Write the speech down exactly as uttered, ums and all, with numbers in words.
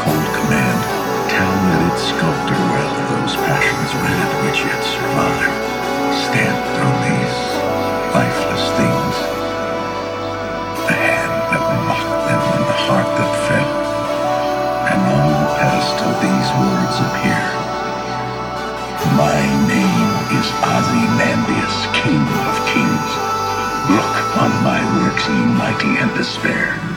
cold command, tell that its sculptor well those passions red which yet survive, stamped on these lifeless things. The hand that mocked them and the heart that fell, and on the pedestal these words appear: My name is Ozymandias, King of Kings. Look on my works, ye mighty, and despair.